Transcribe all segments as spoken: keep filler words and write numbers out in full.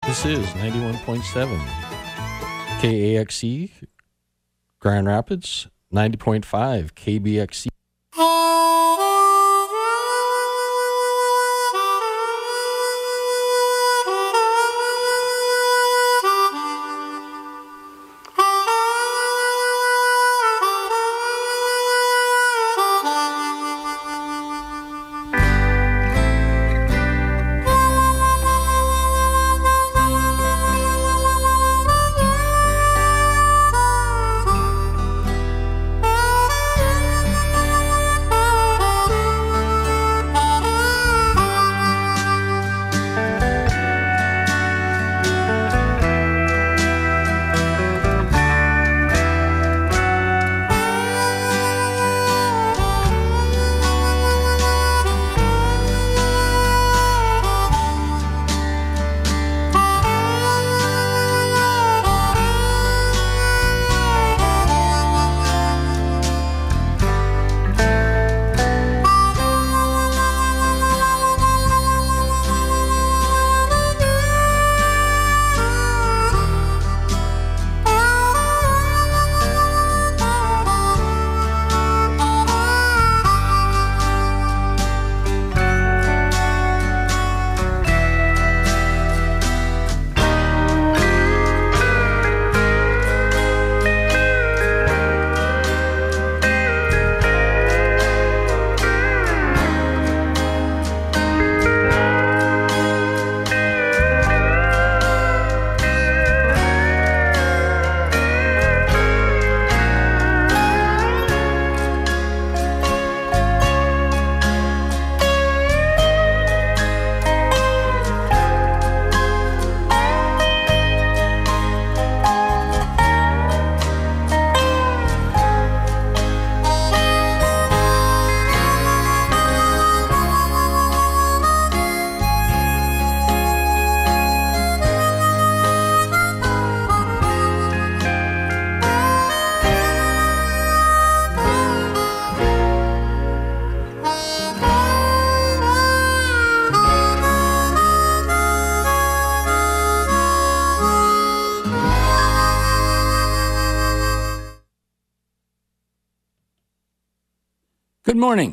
This is ninety-one point seven K A X E Grand Rapids, ninety point five K B X E. Good morning.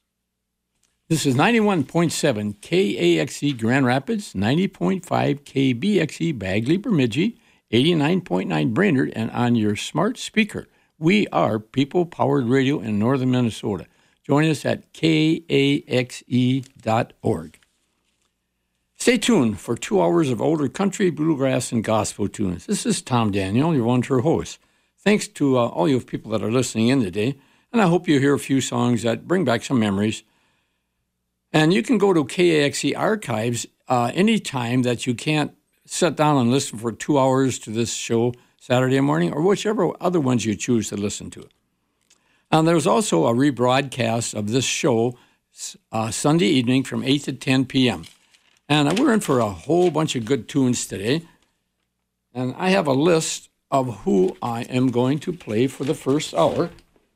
This is ninety-one point seven K A X E Grand Rapids, ninety point five K B X E Bagley Bemidji, eighty-nine point nine Brainerd, and on your smart speaker. We are people-powered radio in northern Minnesota. Join us at K A X E dot org. Stay tuned for two hours of older country, bluegrass, and gospel tunes. This is Tom Daniel, your one-tour host. Thanks to uh, all you people that are listening in today. And I hope you hear a few songs that bring back some memories. And you can go to K A X E archives uh, anytime that you can't sit down and listen for two hours to this show Saturday morning, or whichever other ones you choose to listen to. And there's also a rebroadcast of this show uh, Sunday evening from eight to ten p.m. And we're in for a whole bunch of good tunes today. And I have a list of who I am going to play for the first hour.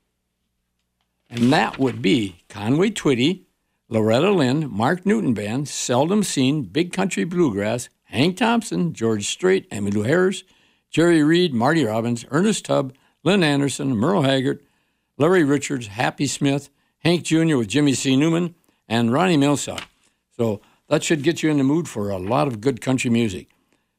And that would be Conway Twitty, Loretta Lynn, Mark Newton Band, Seldom Seen, Big Country Bluegrass, Hank Thompson, George Strait, Emmylou Harris, Jerry Reed, Marty Robbins, Ernest Tubb, Lynn Anderson, Merle Haggard, Larry Richards, Happy Smith, Hank Junior with Jimmy C. Newman, and Ronnie Milsap. So that should get you in the mood for a lot of good country music.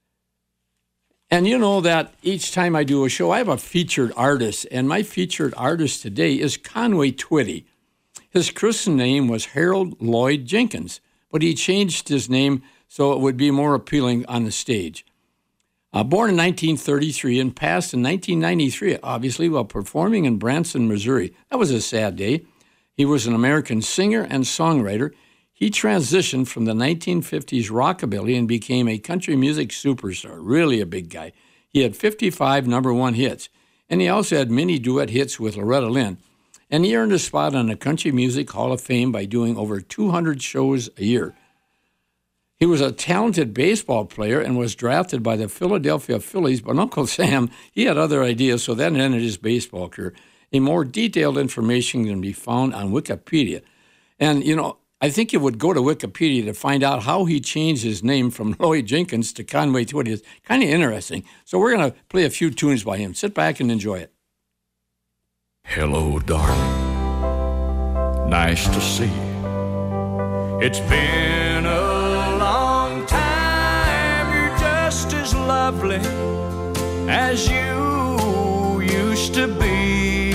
And you know that each time I do a show, I have a featured artist, and my featured artist today is Conway Twitty. His Christian name was Harold Lloyd Jenkins, but he changed his name so it would be more appealing on the stage. Uh, born in nineteen thirty-three and passed in nineteen ninety-three, obviously, while performing in Branson, Missouri. That was a sad day. He was an American singer and songwriter. He transitioned from the nineteen fifties rockabilly and became a country music superstar, really a big guy. He had fifty-five number one hits, and he also had many duet hits with Loretta Lynn. And he earned a spot on the Country Music Hall of Fame by doing over two hundred shows a year. He was a talented baseball player and was drafted by the Philadelphia Phillies, but Uncle Sam, he had other ideas, so that ended his baseball career. A more detailed information can be found on Wikipedia. And, you know, I think you would go to Wikipedia to find out how he changed his name from Lloyd Jenkins to Conway Twitty. It's kind of interesting. So we're going to play a few tunes by him. Sit back and enjoy it. Hello, darling. Nice to see you. It's been a long time. You're just as lovely as you used to be.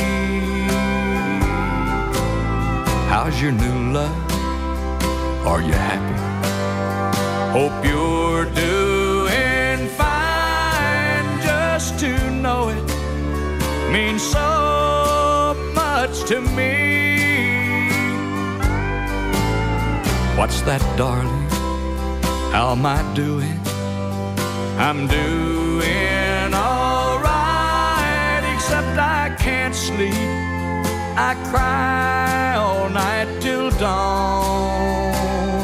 How's your new love? Are you happy? Hope you're doing fine. Just to know it means so much to me. What's that, darling? How am I doing? I'm doing all right, except I can't sleep. I cry all night till dawn.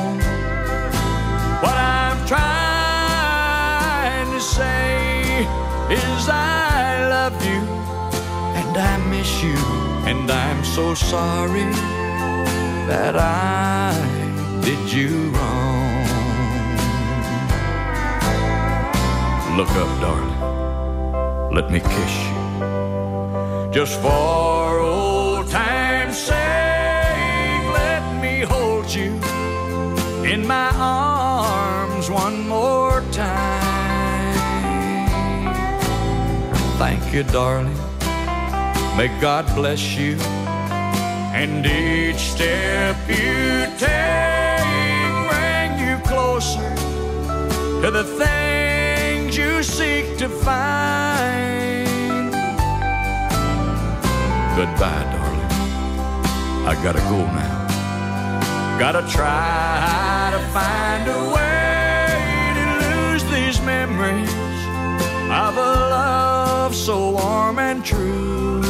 What I'm trying to say is I love you and I miss you, and I'm so sorry that I did you wrong. Look up, darling, let me kiss you, just for old time's sake. Let me hold you in my arms one more time. Thank you, darling, may God bless you, and each step you take bring you closer to the things you seek to find. Goodbye, darling, I gotta go now. Gotta try to find a way to lose these memories of a love so warm and true.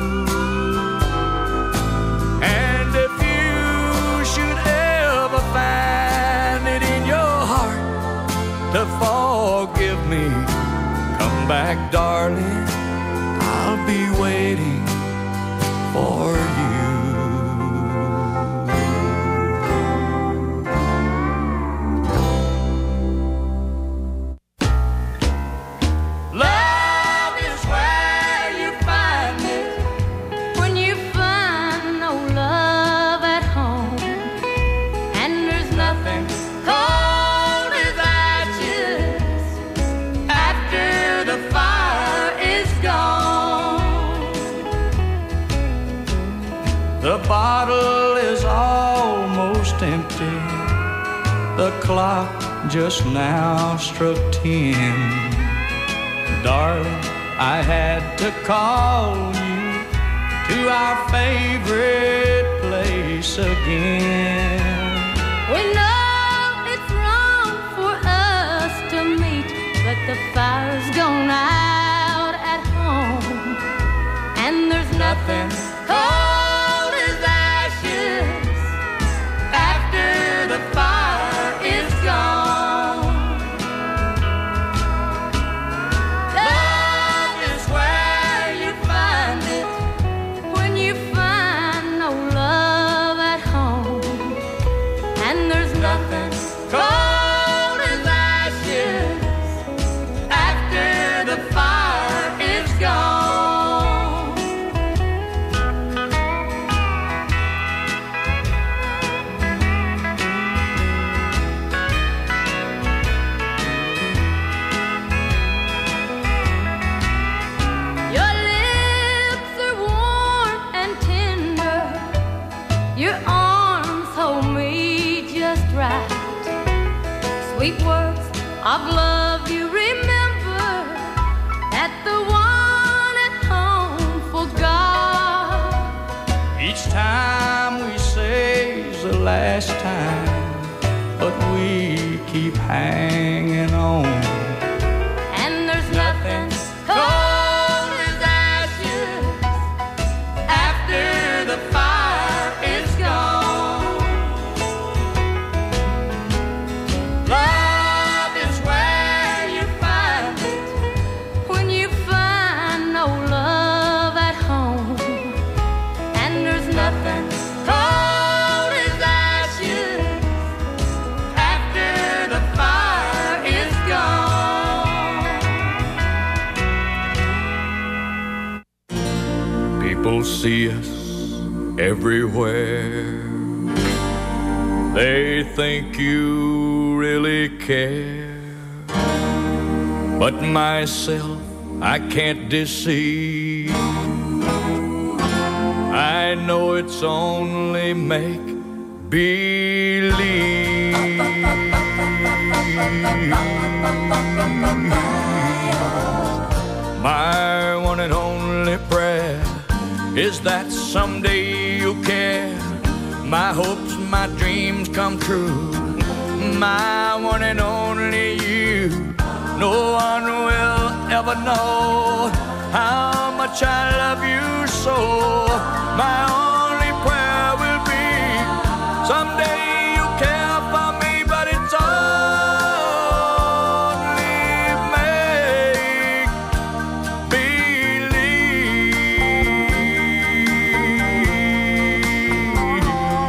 And if you should ever find it in your heart to forgive me, come back, darling, I'll be waiting for you. Bottle is almost empty. The clock just now struck ten. Darling, I had to call you to our favorite place again. We know it's wrong for us to meet, but the fire's gone out at home, and there's nothing cold the fire is gone. Love is where you find it when you find no love at home, and there's nothing cold as ashes after the fire is gone. Sweet words of love you remember that the one at home forgot. Each time we say's the last time, but we keep hanging on. And there's nothing cold as ashes after the fire is gone. Cold as ashes People see us everywhere. They think you really care. But myself, I can't deceive. I know it's only make believe. My one and only prayer is that someday you'll care. My hopes, my dreams come true. My one and only you. No one will ever know how much I love you so. My only prayer will be someday you'll care for me, but it's only make believe.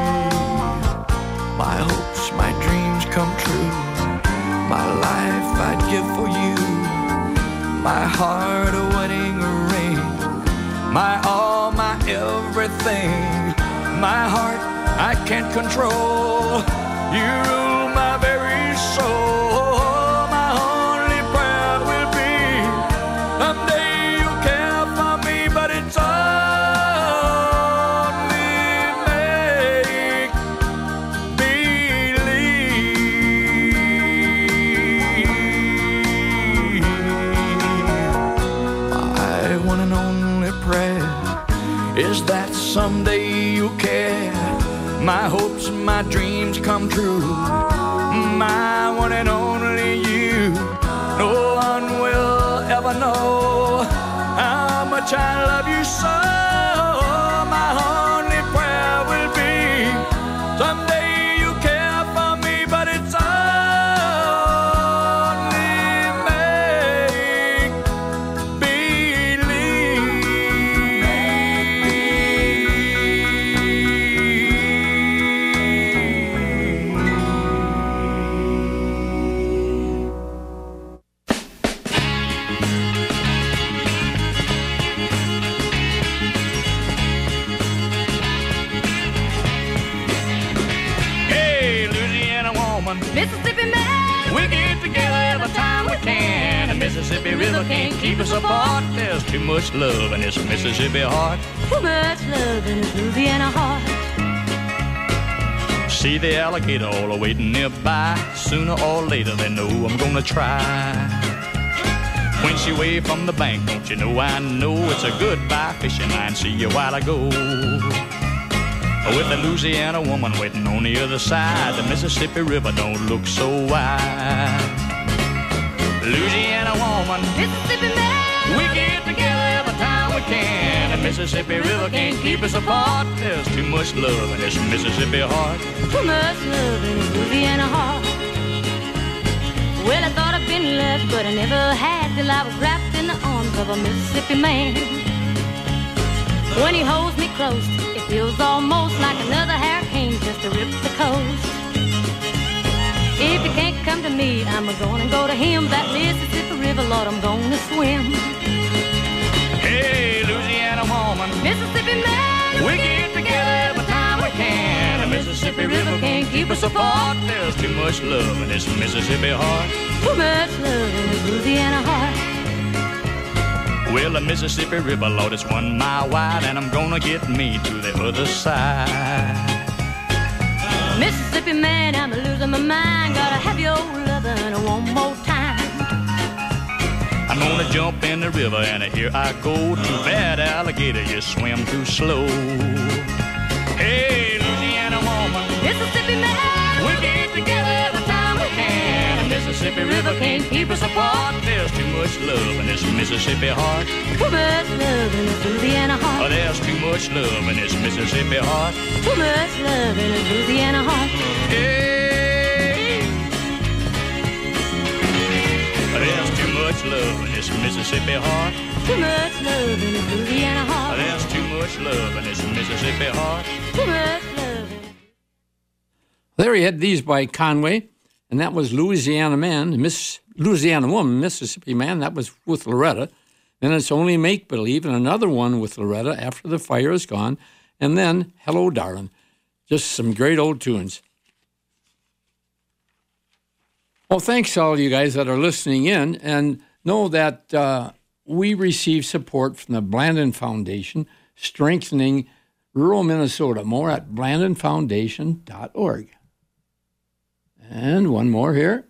My hopes, my dreams come true. My life I'd give for you. My heart a wedding ring. My all, my everything. My heart I can't control. You rule my very soul. My only prayer will be someday you'll care for me, but it's only make believe. My one and only prayer is that someday you'll care. My hopes, my dreams come true. My one and only you. No one will ever know how much I love you so. My only prayer will be someday you care for me, but it's only make Mississippi man, we get together every time we can. The Mississippi River can't keep us apart. There's too much love in this Mississippi heart. too much love in this Louisiana heart. See the alligator all waiting nearby. Sooner or later they know I'm gonna try. When she waved from the bank, don't you know I know it's a goodbye fishing line. See you while I go. With the Louisiana woman waiting on the other side, the Mississippi River don't look so wide. Louisiana woman, Mississippi man, we get together every time we can. The Mississippi River can't keep us apart. There's too much love in this Mississippi heart. too much love in this Louisiana heart. Well, I thought I'd been left, but I never had till I was wrapped in the arms of a Mississippi man. When he holds me close, it feels almost like another hurricane just to rip the coast. If you can't come to me, I'm gonna go to him. That Mississippi River, Lord, I'm gonna swim. Hey, Louisiana woman, Mississippi man, we get together every time we can. The Mississippi River can't keep us apart. There's too much love in this Mississippi heart. too much love in this Louisiana heart. Well, the Mississippi River, Lord, it's one mile wide, and I'm gonna get me to the other side. Mississippi man, I'm losing my mind. Gotta have your lovin' one more time. I'm gonna jump in the river, and here I go. Too bad, alligator, you swim too slow. Hey, Louisiana woman, Mississippi man, we get together every time we can. The Mississippi River can't keep us apart. There's too much love in this Mississippi heart. too much love in this Louisiana Oh, heart. there's too much love in this Mississippi heart. Too much love in this Louisiana heart. Hey, there's too much love in this Mississippi heart. Too much love in this Louisiana heart. There's too much love in this Mississippi heart. Too much love in There he had these by Conway, and that was Louisiana Man, Miss Louisiana Woman, Mississippi Man. That was with Loretta. Then it's Only Make Believe, and another one with Loretta, After the Fire Is Gone, and then Hello, Darling. Just some great old tunes. Well, thanks to all you guys that are listening in, and know that uh, we receive support from the Blandon Foundation, strengthening rural Minnesota. More at blandon foundation dot org. And one more here.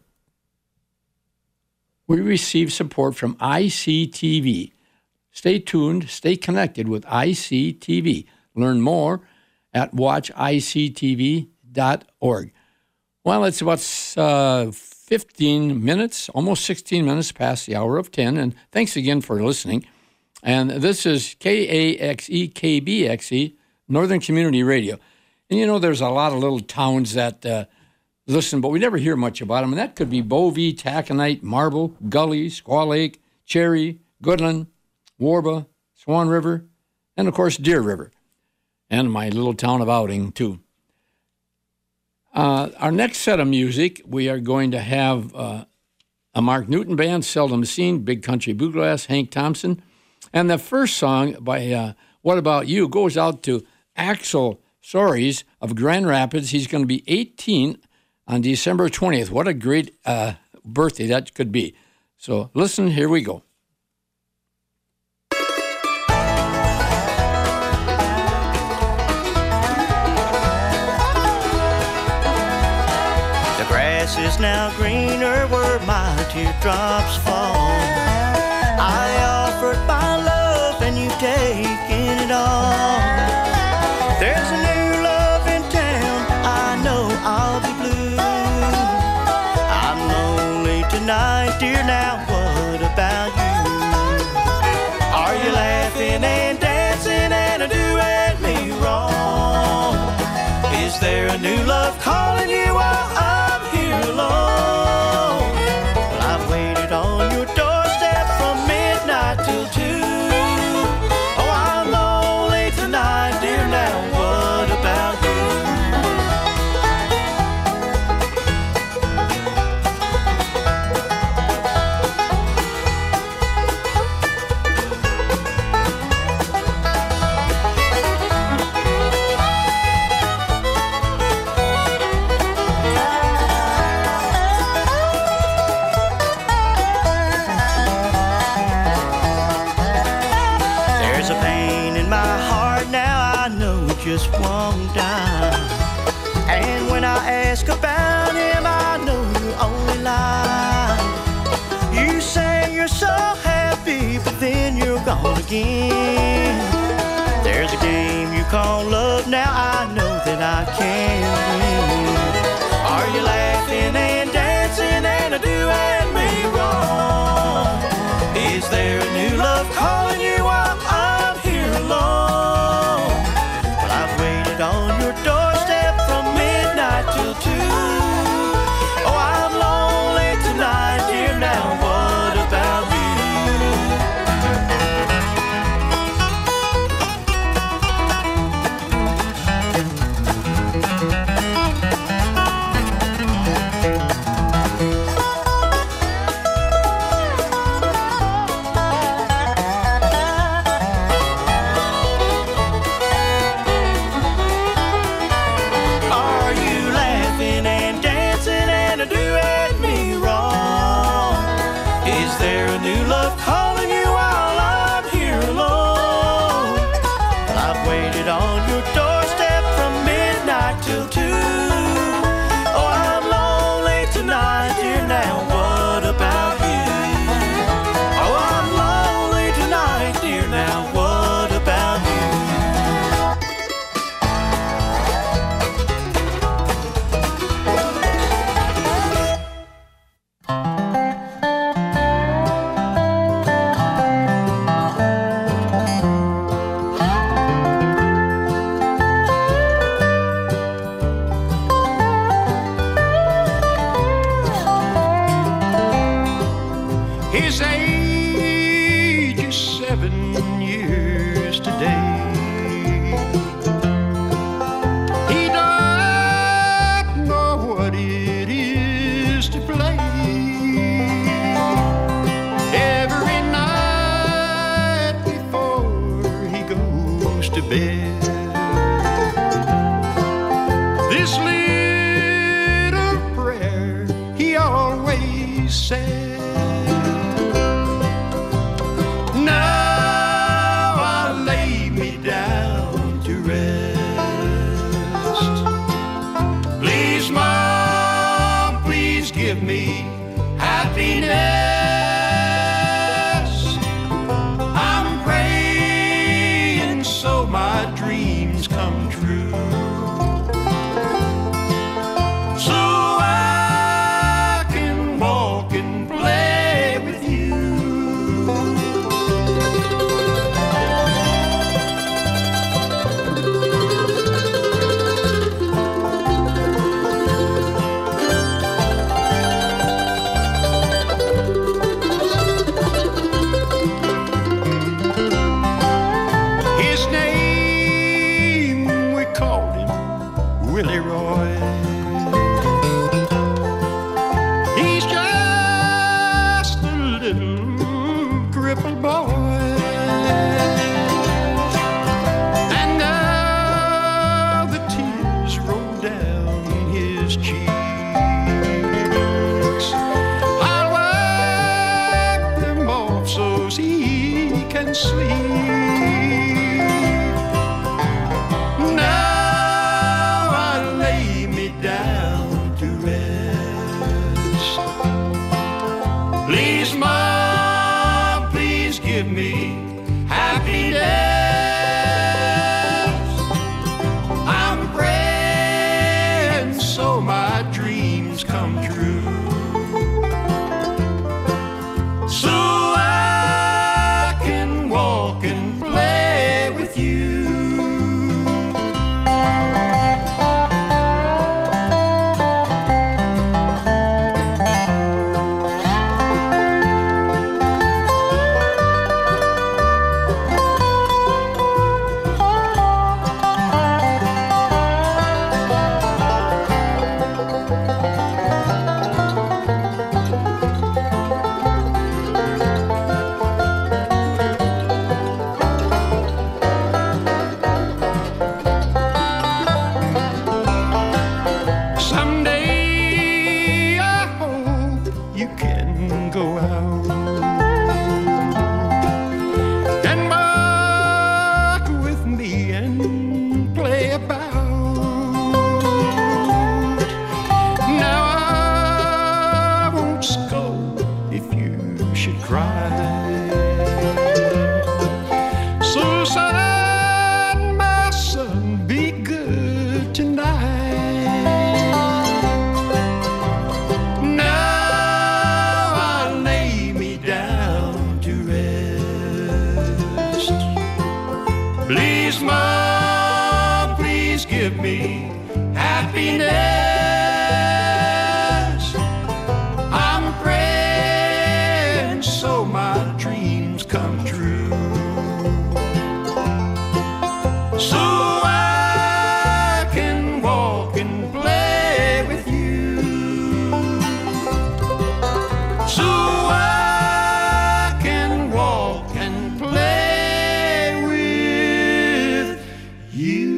We receive support from I C T V. Stay tuned, stay connected with I C T V. Learn more at watch I C T V dot org. Well, it's about uh, fifteen minutes, almost sixteen minutes past the hour of ten, and thanks again for listening. And this is K A X E K B X E, Northern Community Radio. And you know, there's a lot of little towns that uh, listen, but we never hear much about them, and that could be Bovey, Taconite, Marble, Gully, Squaw Lake, Cherry, Goodland, Warba, Swan River, and, of course, Deer River, and my little town of Outing, too. Uh, our next set of music, we are going to have uh, a Mark Newton band, Seldom Seen, Big Country Bluegrass, Hank Thompson. And the first song by uh, What About You goes out to Axel Soares of Grand Rapids. He's going to be eighteen on December twentieth. What a great uh, birthday that could be. So listen, here we go. The grass is now greener where my teardrops fall. I offered my love and you've taken it all. There's a new love in town, I know I'll be blue. I'm lonely tonight, dear, now what about you? Are you laughing and dancing and doing me wrong? Is there a new love calling you while I'm here alone? Well, I've waited on your doorstep from midnight till two. Oh, I'm lonely tonight, dear, now what about you? There's a pain in my heart now, I know it just won't die. And when I ask about him, I know you only lie. You say you're so happy, but then you're gone again. There's a game you call love, now I know that I can't win. Are you laughing and dancing and doing me wrong? Is there a new love calling you while I'm here alone? Well, I've waited on your doorstep from midnight till two. Oh, I'm lonely tonight, dear, now what about you? Are you laughing and dancing and doing me wrong? Is there a new love calling you while I'm here alone? Well, I've waited on your doorstep from midnight till two. Oh, I'm lonely tonight, dear, now what about you? Oh, I'm lonely tonight, dear, now what about you? His age is seven years today. He doesn't know what it is to play. Every night bed. This little prayer he always said. Now I lay me down to rest. Please, Mom, please give me happiness. I'm praying so my dreams come true, so I can walk and play with you. His name, we called him Willie Roy. He's just a little crippled boy, and now the tears roll down his cheeks. I'll wipe them off so he can sleep. Now I lay me down to rest. Please, Mom, please give me happiness. I'm praying so my dreams come true, so I can walk and play with you. Someday I hope you can go out and walk with me and play about. Now I won't scold if you should cry. So son, my son, be good tonight. Now I lay me down to rest. Please, Mom, please give me happiness. I'm praying so my dreams come true, so I can walk and play with you, so I can walk and play with you.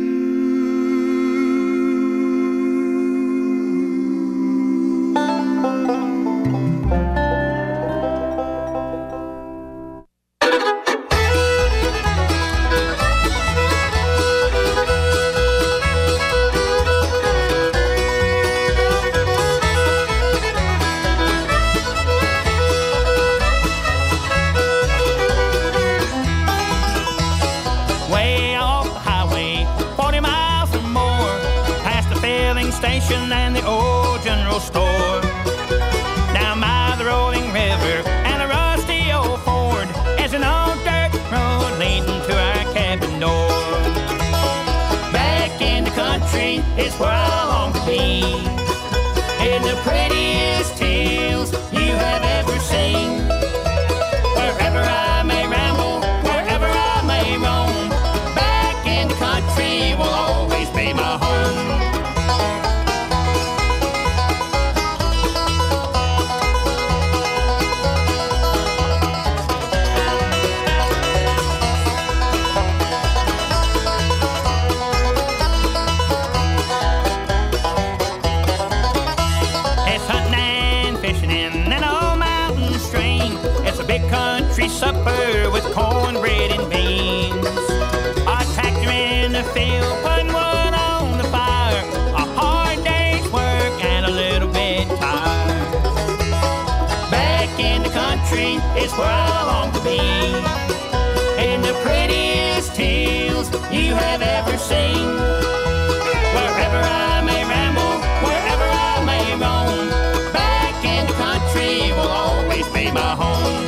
scene. It's a big country supper with cornbread and beans. A tractor in the field, putting wood on the fire. A hard day's work and a little bit tired. Back in the country is where I long to be. In the prettiest hills you have ever seen. Wherever I may ramble, wherever I may roam, back in the country will always be my home.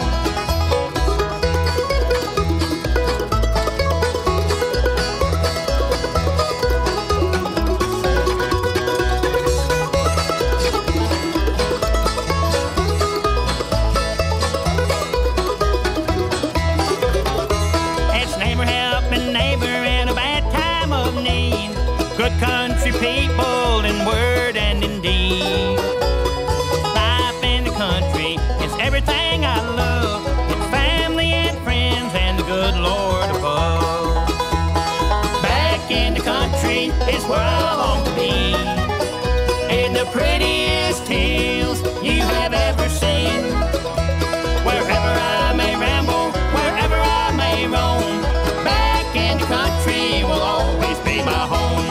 It's neighbor helping neighbor in a bad time of need. Good country people in word and in deed. Life in the country is everything I love. It's family and friends and the good Lord above. Back in the country is where I long to be. In the prettiest hills you have ever seen. Wherever I may ramble, wherever I may roam, back in the country will always be my home.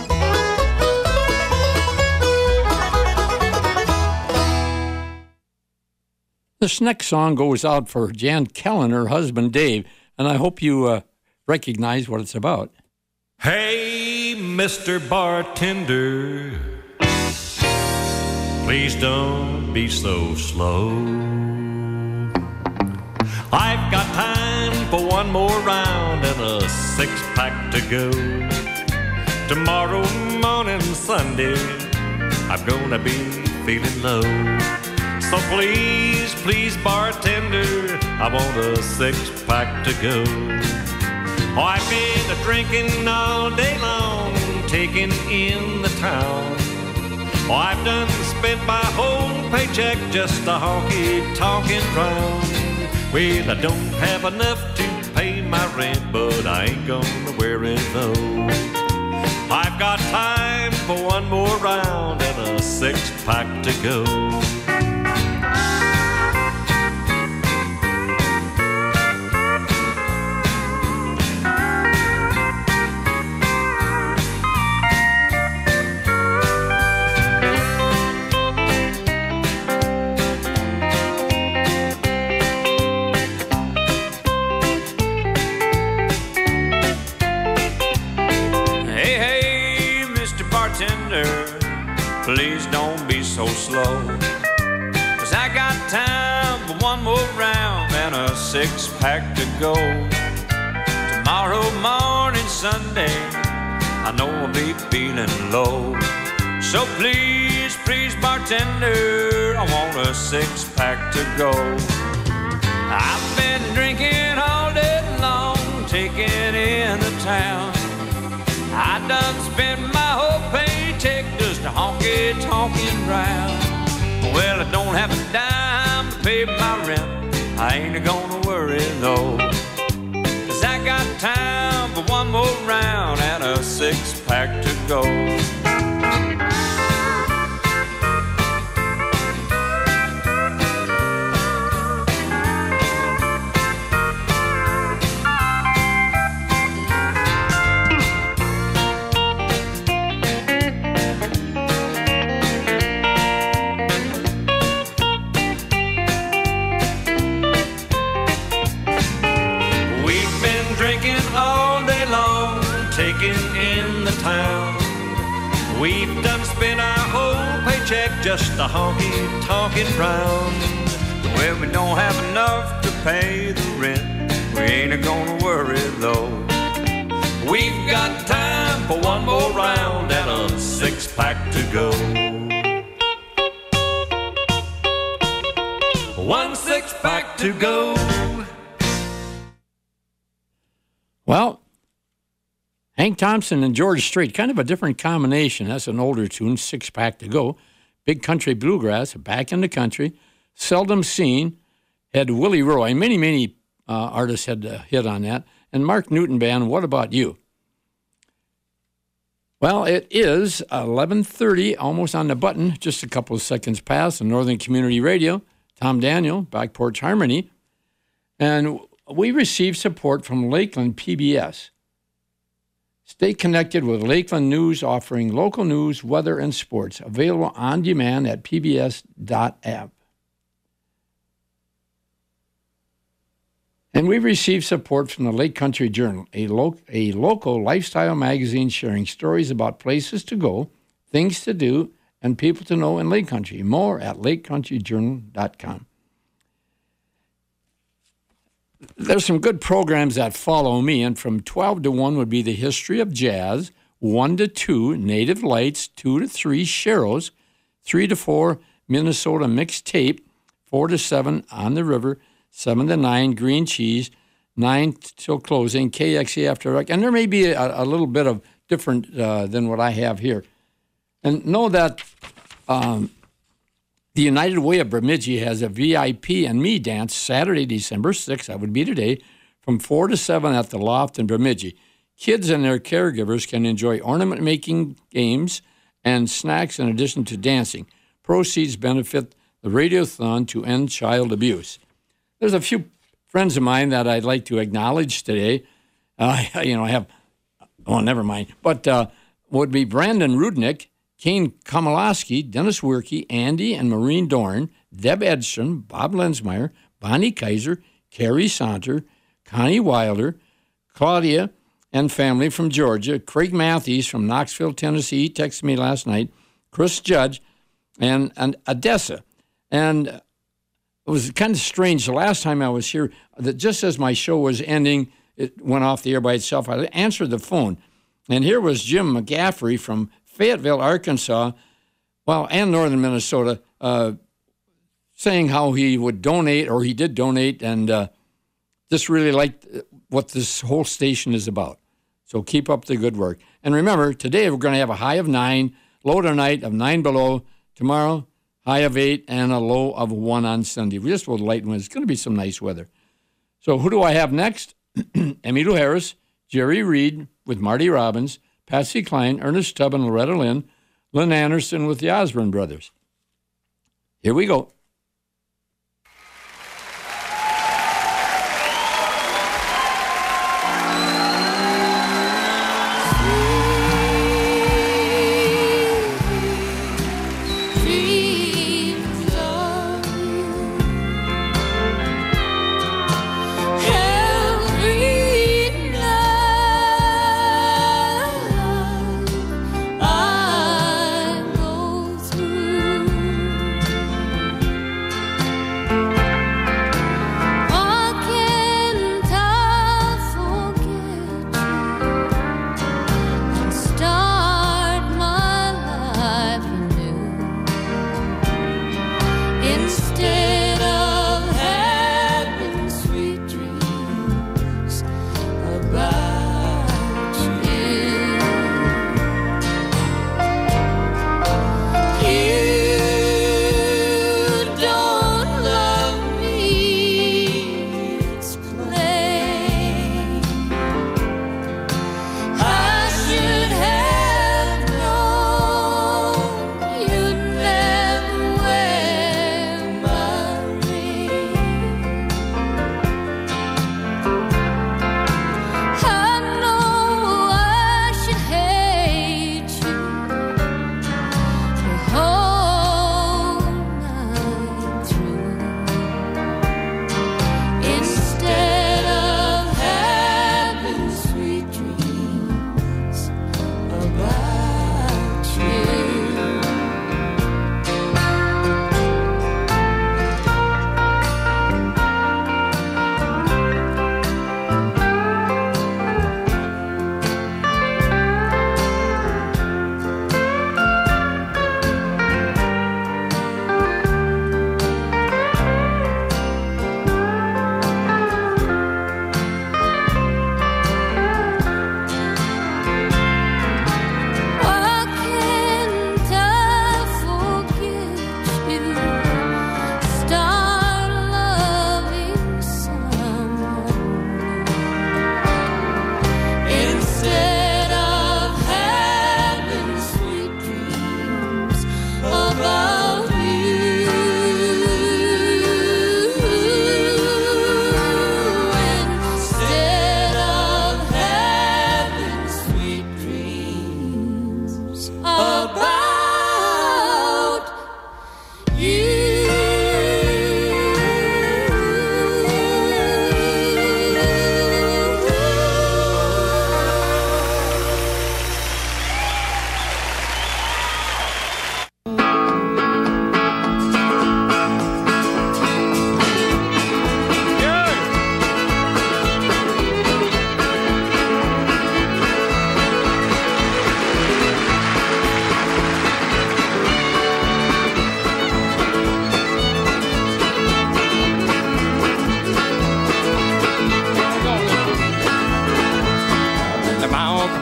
This next song goes out for Jan Kellen and her husband Dave, and I hope you uh, recognize what it's about. Hey, Mister Bartender, please don't be so slow. I've got time for one more round and a six-pack to go. Tomorrow morning, Sunday, I'm gonna be feeling low. So please, please, bartender, I want a six-pack to go. Oh, I've been a-drinking all day long, taking in the town. Oh, I've done spent my whole paycheck just a honky-tonkin' round. Well, I don't have enough to pay my rent, but I ain't gonna wear it though. I've got time for one more round and a six-pack to go. Please don't be so slow, 'cause I got time for one more round and a six-pack to go. Tomorrow morning, Sunday, I know I'll be feeling low. So please, please, bartender, I want a six-pack to go. I've been drinking all day long, taking in the town. I done spent my whole paycheck just a honky-tonkin' round. Well, I don't have a dime to pay my rent, I ain't gonna worry though, 'cause I got time for one more round and a six-pack to go. We've done spent our whole paycheck just a honky-tonkin' round. Well, we don't have enough to pay the rent, we ain't gonna worry though. We've got time for one more round and a six-pack to go. One six-pack to go. Well, Hank Thompson and George Strait, kind of a different combination. That's an older tune, Six-Pack to Go. Big country bluegrass, back in the country, seldom seen. Had Willie Roy. Many, many uh, artists had a hit on that. And Mark Newton Band, What About You? Well, it is eleven thirty, almost on the button, just a couple of seconds past on Northern Community Radio. Tom Daniel, Back Porch Harmony. And we receive support from Lakeland P B S. Stay connected with Lakeland News, offering local news, weather, and sports. Available on demand at p b s dot app. And we receive support from the Lake Country Journal, a, lo- a local lifestyle magazine sharing stories about places to go, things to do, and people to know in Lake Country. More at lake country journal dot com. There's some good programs that follow me, and from twelve to one would be the history of jazz, one to two, Native Lights, two to three, Sherrill's, three to four, Minnesota Mixed Tape, four to seven, On the River, seven to nine, Green Cheese, nine till closing, K X E After Dark. And there may be a, a little bit of different uh, than what I have here. And know that um, the United Way of Bemidji has a V I P and Me dance Saturday, December sixth, that would be today, from four to seven at the Loft in Bemidji. Kids and their caregivers can enjoy ornament-making games and snacks in addition to dancing. Proceeds benefit the Radiothon to end child abuse. There's a few friends of mine that I'd like to acknowledge today. Uh, you know, I have, oh, never mind. But uh, would be Brandon Rudnick, Kane Komolowski, Dennis Werke, Andy and Maureen Dorn, Deb Edstrom, Bob Lensmeyer, Bonnie Kaiser, Carrie Saunter, Connie Wilder, Claudia and family from Georgia, Craig Matthews from Knoxville, Tennessee, he texted me last night, Chris Judge, and, and Odessa. And it was kind of strange. The last time I was here, that just as my show was ending, it went off the air by itself. I answered the phone, and here was Jim McGaffrey from Fayetteville, Arkansas, well, and northern Minnesota, uh, saying how he would donate, or he did donate, and uh, just really liked what this whole station is about. So keep up the good work. And remember, today we're going to have a high of nine, low tonight of nine below. Tomorrow, high of eight, and a low of one on Sunday. We just will lighten it. It's going to be some nice weather. So who do I have next? Emmylou Harris, Jerry Reed with Marty Robbins, Patsy Cline, Ernest Tubb and Loretta Lynn, Lynn Anderson with the Osborne Brothers. Here we go.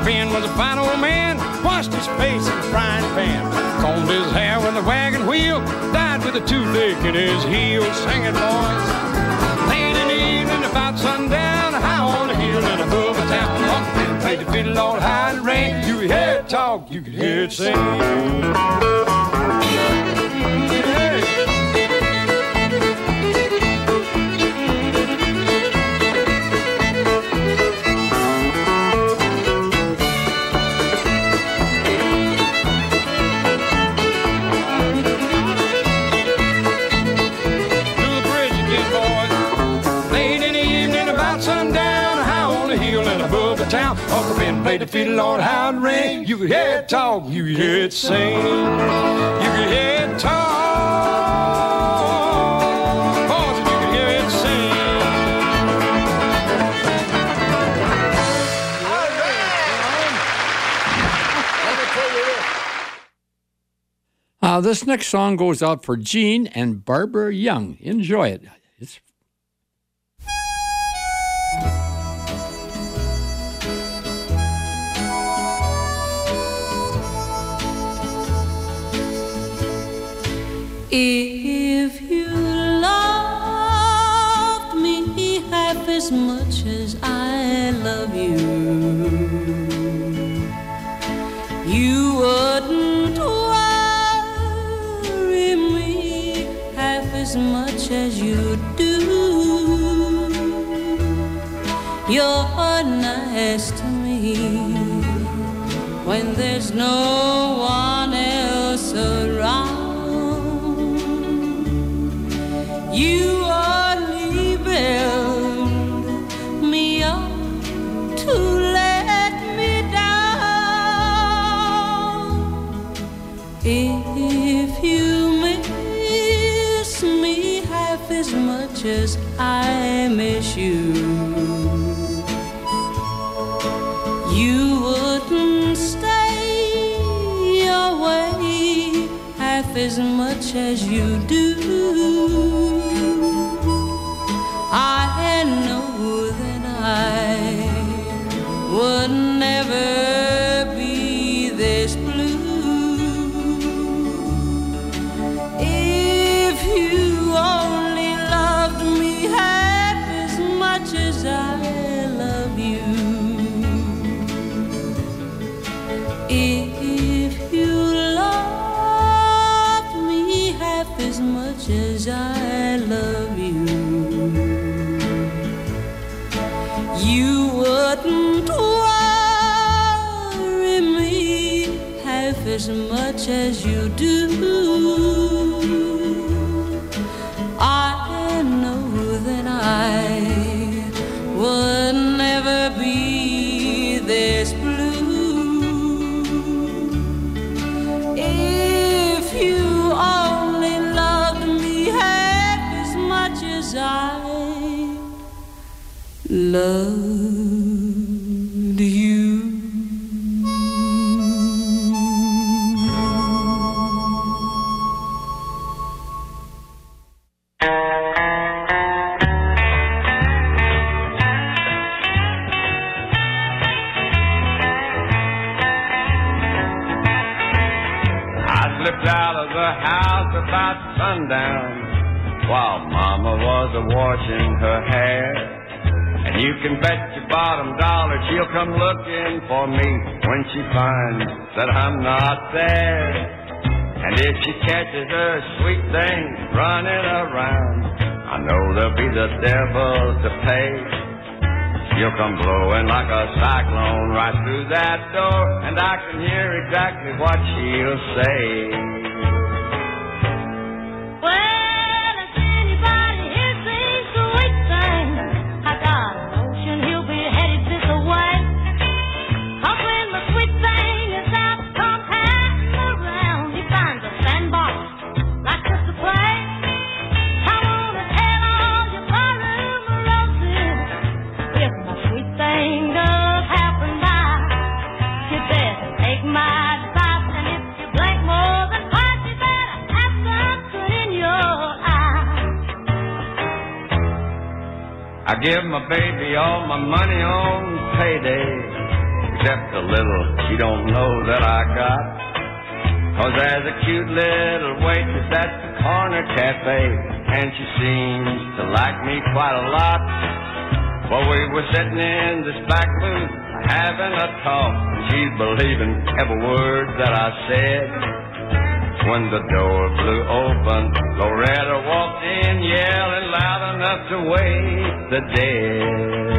Ben was a fine old man, washed his face in the frying pan, combed his hair with a wagon wheel, died with a toothache in his heel. Sing it, boys. Late in the evening, about sundown, high on the hill in a Hoover town. Uncle Ben played the fiddle all high in the rain. You could hear it talk, you could hear it sing. Uncle Ben played the fiddle on high and ring. You could hear it talk, you could hear it sing. You could hear it talk, boys, and you could hear it sing. All right. Let me tell you this. Uh, this next song goes out for Gene and Barbara Young. Enjoy it. It's If you loved me half as much as I love you, you wouldn't worry me half as much as you do. You're nice to me when there's no one else around. You only build me up to let me down. If you miss me half as much as I miss you, you wouldn't stay away half as much as you do. I know that I would never be this blue if you only loved me half as much as I love you. If you loved me half as much as I love you, you wouldn't worry me half as much as you do. I know that I would never be this blue if you only loved me half as much as I loved you. I slipped out of the house about sundown while Mama was a-washing her hair. And you can bet your bottom dollar she'll come looking for me when she finds that I'm not there. And if she catches her sweet thing running around, I know there'll be the devil to pay. She'll come blowing like a cyclone right through that door, and I can hear exactly what she'll say. Well, if anybody here sings sweet thing, I got a notion he'll be headed this way. 'Cause when the sweet thing is out, come passing around, he finds a sandbox like just to play. I wanna tell all your barroom roses, if my sweet thing does happen by, you better take my advice, and if you blink more than twice, you better have something in your eye. I give my baby all my money on payday. except a little she don't know that I got. Cause there's a cute little waitress at the corner cafe, and she seems to like me quite a lot. Well, we were sitting in this back booth having a talk, and she's believing every word that I said. When the door flew open, Loretta walked in, yelling loud enough to wake the dead.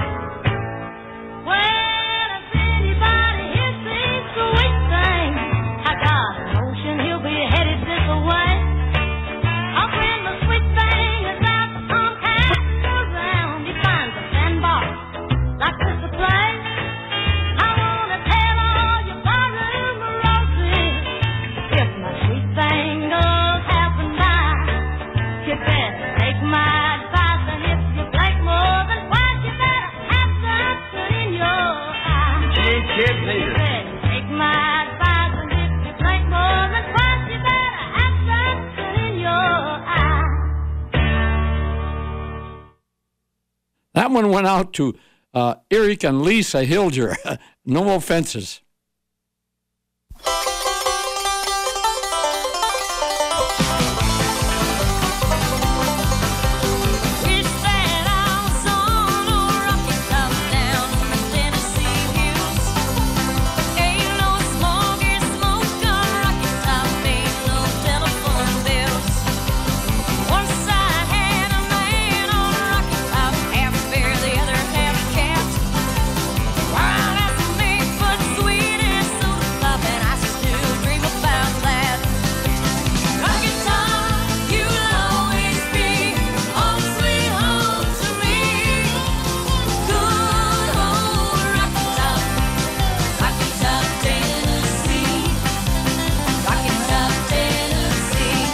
Well, if anybody here sees sweet thing, I got a notion he'll be headed this way. Up when the sweet thing is out on casting around, he finds a sandbar like this to play. I wanna tell all your barroom roses, if my sweet thing goes happen by, you better take my advice, and if you blink more than twice, you better have something in your eye. She ain't kidding You either. better take my advice, and if you blink more than twice, you better have something in your eye. That one went out to uh, Eric and Lisa Hilger. No offenses. Wish that I was on a rocky top down in the Tennessee hills. Ain't no smoke or smoke on rocky top, ain't no telephone bills. One side had a man on a rocky top, half bear, the other half cat. Wild as a mink, but sweet as soda pop, and I still dream about that. Rocky top, you'll always be home sweet home to me. Good old Rocky Top, Rocky Top, Tennessee. Rocky Top, Tennessee.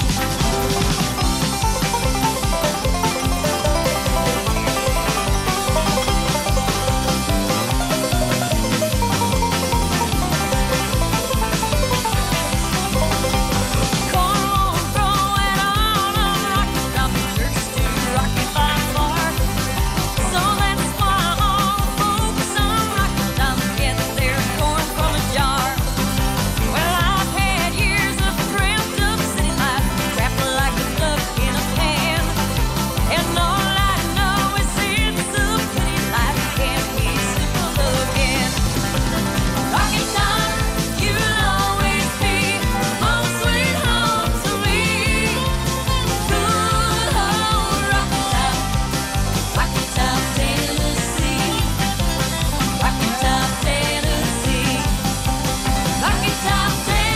Cornrows growing on a rocky top, church too rocky by far. So that's why all the folks on Rocky Top get their corn from a jar. Well, I've had years of cramped up city life, trapped like a duck in a pan. And all I know is it's a pity life can't be simple again. Rocky Top, you'll always be home sweet home to me. Good old Rocky Top, Rocky Top, Tennessee. Rocky Top, Tennessee. Rocky Top,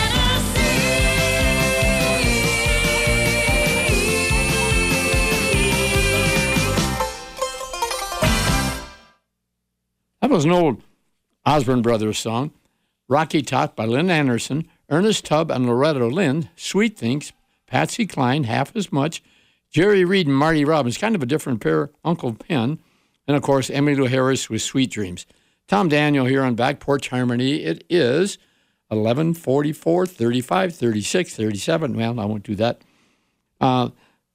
Tennessee. That was an old Osborne Brothers song. Rocky Top by Lynn Anderson, Ernest Tubb and Loretta Lynn, Sweet Things, Patsy Cline, Half as Much, Jerry Reed and Marty Robbins, kind of a different pair, Uncle Pen, and of course, Emmylou Harris with Sweet Dreams. Tom Daniel here on Back Porch Harmony. It is eleven forty-four, thirty-five, thirty-six, thirty-seven. Well, I won't do that. Uh,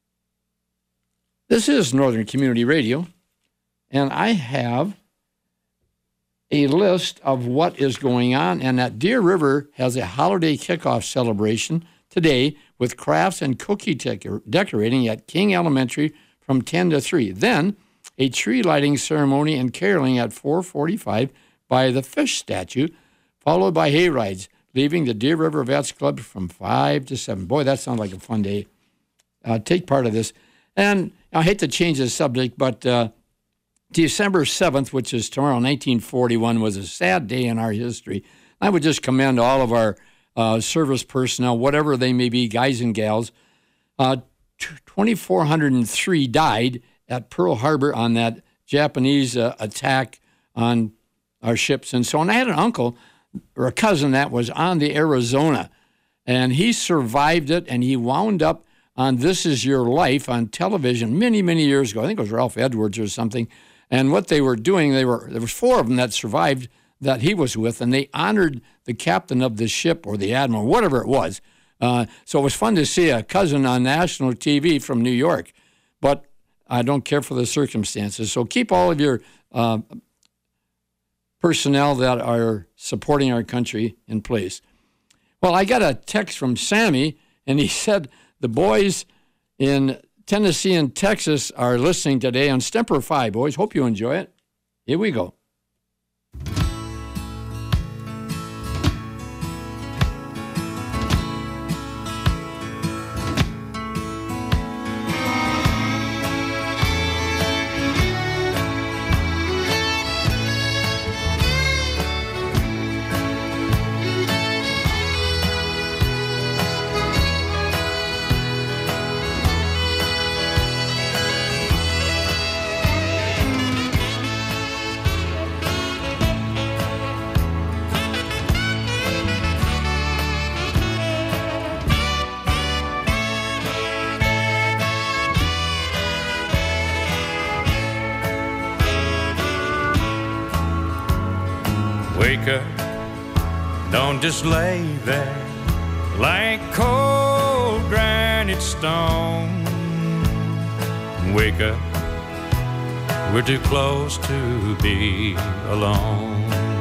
this is Northern Community Radio, and I have a list of what is going on, and that Deer River has a holiday kickoff celebration today with crafts and cookie decor- decorating at King Elementary from ten to three. Then a tree lighting ceremony and caroling at four forty-five by the fish statue, followed by hay rides, leaving the Deer River Vets Club from five to seven. Boy, that sounds like a fun day. Uh, take part of this. And I hate to change the subject, but uh, December seventh, which is tomorrow, nineteen forty-one, was a sad day in our history. I would just commend all of our uh, service personnel, whatever they may be, guys and gals. Uh, two thousand four hundred three died at Pearl Harbor on that Japanese uh, attack on our ships and so on. I had an uncle or a cousin that was on the Arizona, and he survived it, and he wound up on This Is Your Life on television many, many years ago. I think it was Ralph Edwards or something. And what they were doing, they were there was four of them that survived that he was with, and they honored the captain of the ship or the admiral, whatever it was. Uh, so it was fun to see a cousin on national T V from New York. But I don't care for the circumstances. So keep all of your uh, personnel that are supporting our country in place. Well, I got a text from Sammy, and he said the boys in Tennessee and Texas are listening today on Stemper five. Boys, hope you enjoy it. Here we go. Wake up, don't just lay there like cold granite stone. Wake up, we're too close to be alone.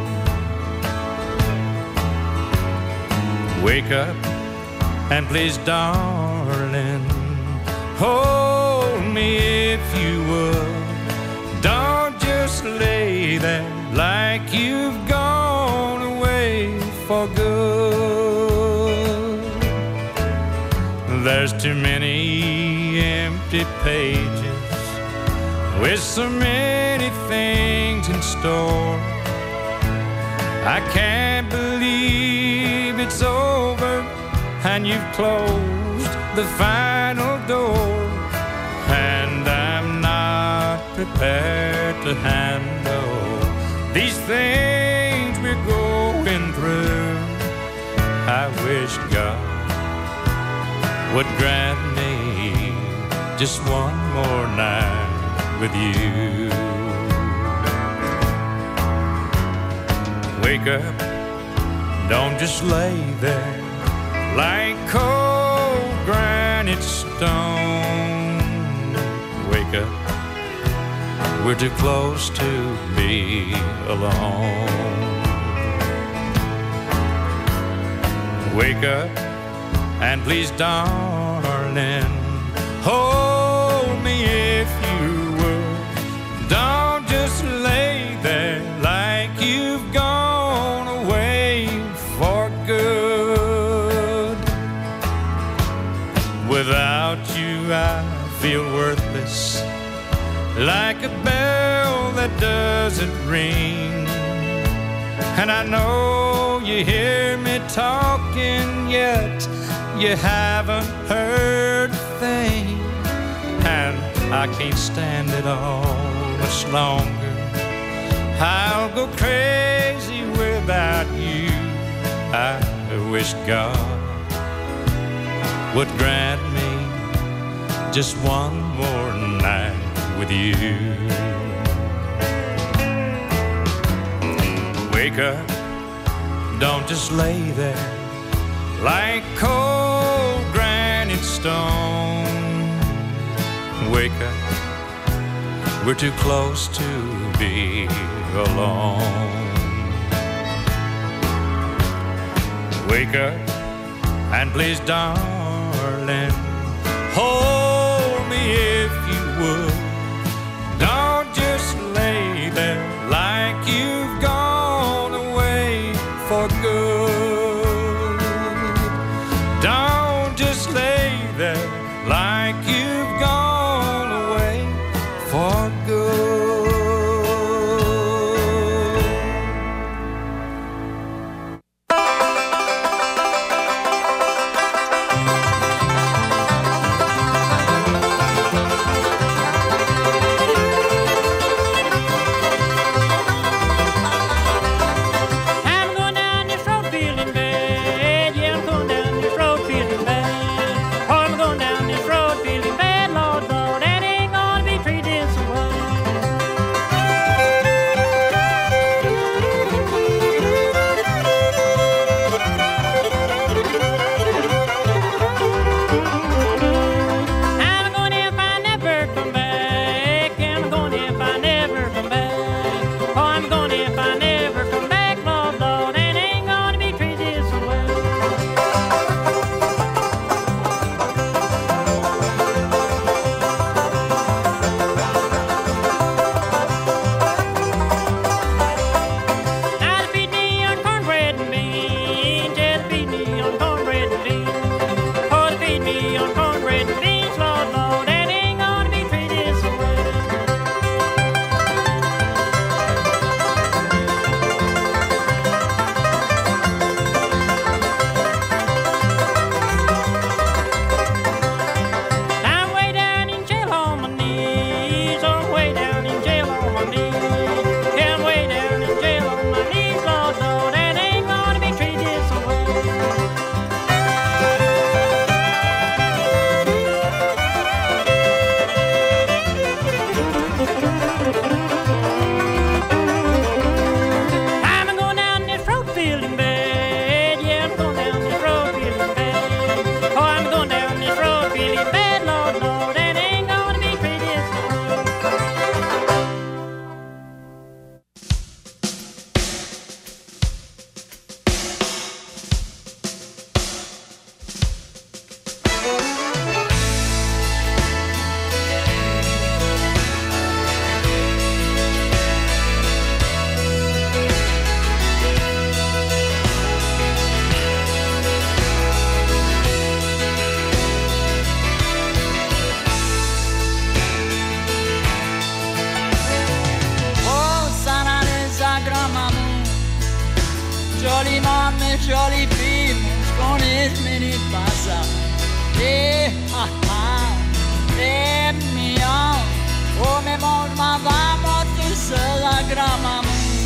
Wake up, and please, darling, hold me if you would. Don't just lay there like you've gone away for good. There's too many empty pages with so many things in store. I can't believe it's over and you've closed the final door. And I'm not prepared to handle these things we're going through. I wish God would grant me just one more night with you. Wake up, don't just lay there like cold granite stone. Wake up, we're too close to be alone. Wake up, and please, darling, hold me if you would. Don't just lay there like you've gone away for good. Without you I feel worthless, like a bell that doesn't ring. And I know you hear me talking, yet you haven't heard a thing. And I can't stand it all much longer. I'll go crazy without you. I wish God would grant me just one more night with you. Wake up, don't just lay there like cold granite stone. Wake up, we're too close to be alone. Wake up, and please, darling, hold me if you would. Don't just lay there like you've gone away for good. Don't just lay there like you've gone away for good. Joli man med joli fille, mon connais mes passa. Eh, ha, ha, eh, mignon. Oh, mais mon ma vamos tout seul à grand-maman.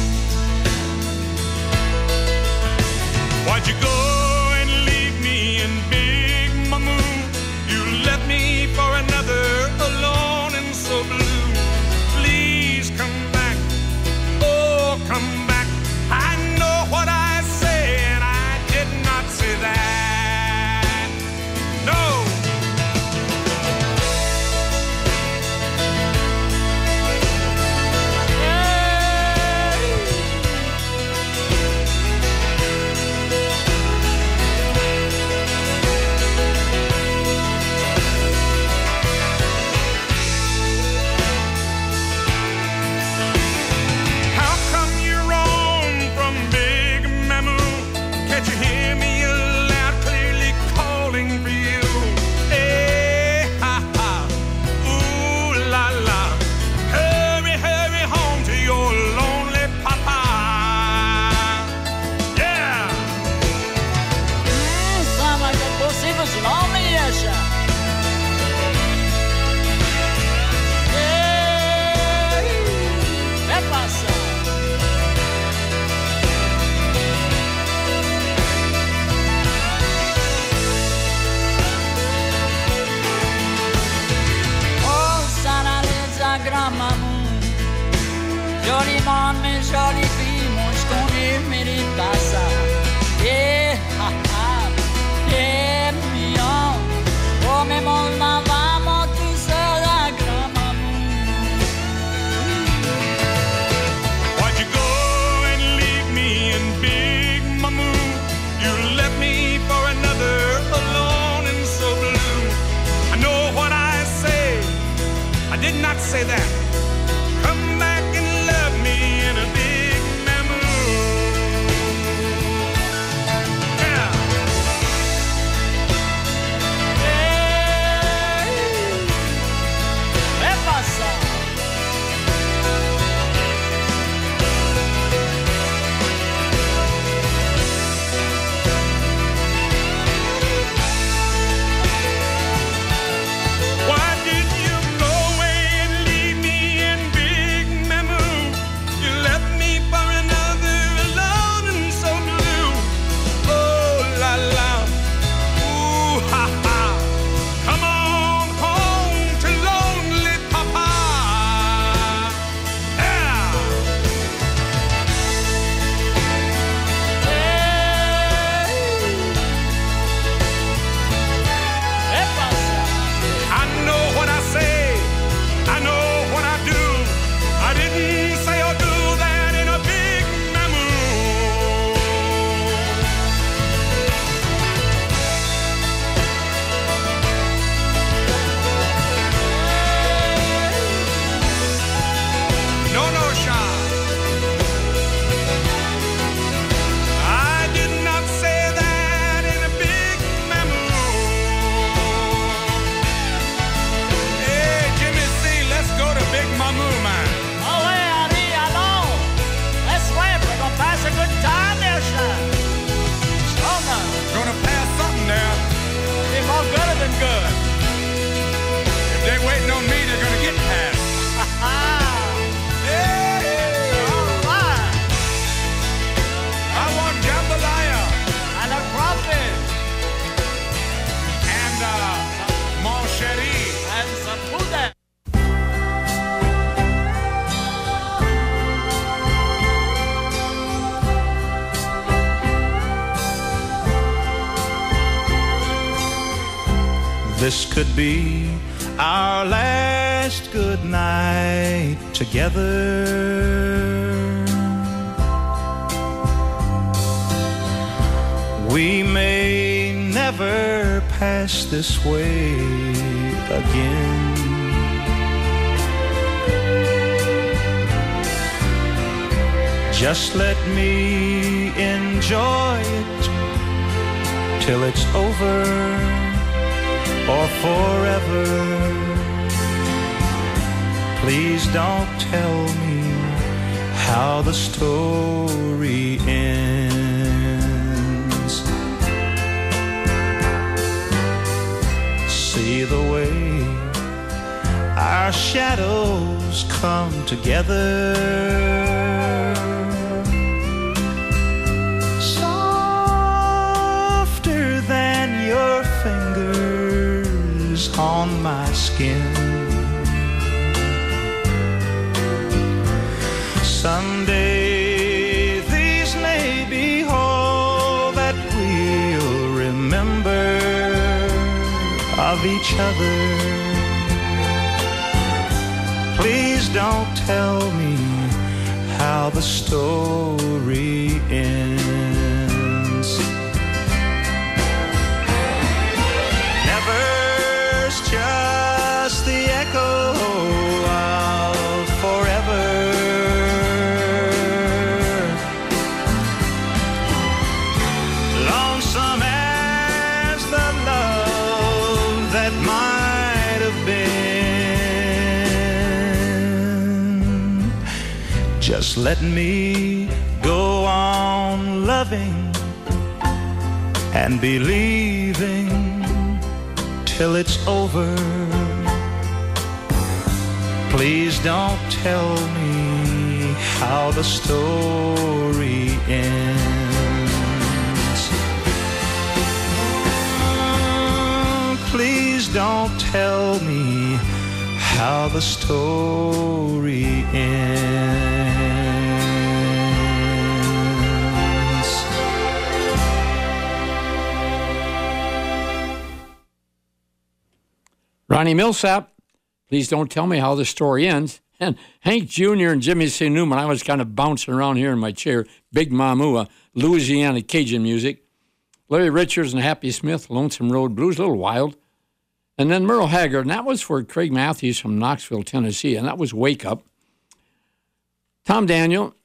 Why'd you go and leave me in Big Mamoo? You left me for another, alone and so blue. Please come back, oh, come back. I know what I say, and I did not say that. No. Joli man med joli fille, mon connais mes passa. Eh, ha, ha, eh, mignon. Oh, mais mon ma vamos tout seul à grand-maman. Why'd you go and leave me in Big Mamoo? You left me for another, alone and so blue. I know what I say, I did not say that. Come back and love me in a Big Mamoo. Yeah. Hey, ¿qué pasa? Why did you go away and leave me in Big Mamoo? You left me for another, alone and so blue. Oh la la, ooh ha ha. Come on home to lonely Papa. Yeah. ¿Qué pasa? I know what I say, I know what I do. I didn't say or do that in a Big Mamoo. No, no, Sean. I did not say that in a Big Mamoo. Hey, Jimmy C, let's go to Big Mamoo, man. Oh, ouais, allez, allons. Let's wait, we're gonna pass a good time there, son. Strong now. Gonna pass something there. Be more good than good. If they waiting on me, they're gonna get passed. Hey, All right. I want jambalaya And a crawfish. and uh, mon chéri. And some food. This could be our last good night together. We may never pass this way again. Just let me enjoy it till it's over or forever. Please don't tell me how the story ends. our shadows come together. Softer than your fingers on my skin. Someday these may be all that we'll remember of each other. Please don't tell me how the story ends. Never's just the echo of forever. Lonesome as the love that might have been. Just let me go on loving and believing till it's over. Please don't tell me how the story ends. Please don't tell me how the story ends. Ronnie Millsap, please don't tell me how the story ends. And Hank Junior and Jimmy C. Newman, I was kind of bouncing around here in my chair. Big Mamua, Louisiana Cajun music. Larry Richards and Happy Smith, Lonesome Road Blues, a little wild. And then Merle Haggard, and that was for Craig Matthews from Knoxville, Tennessee, and that was Wake Up. Tom Daniel,